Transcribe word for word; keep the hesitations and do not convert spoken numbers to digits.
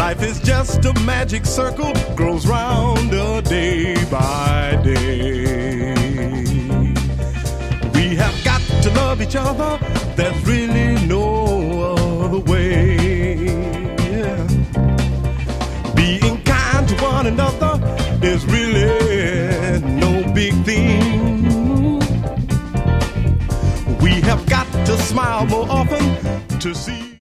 Life is just a magic circle, grows round a day by day. We have got to love each other, there's really no other way. Yeah. Being kind to one another is really no big thing. We have got to smile more often to see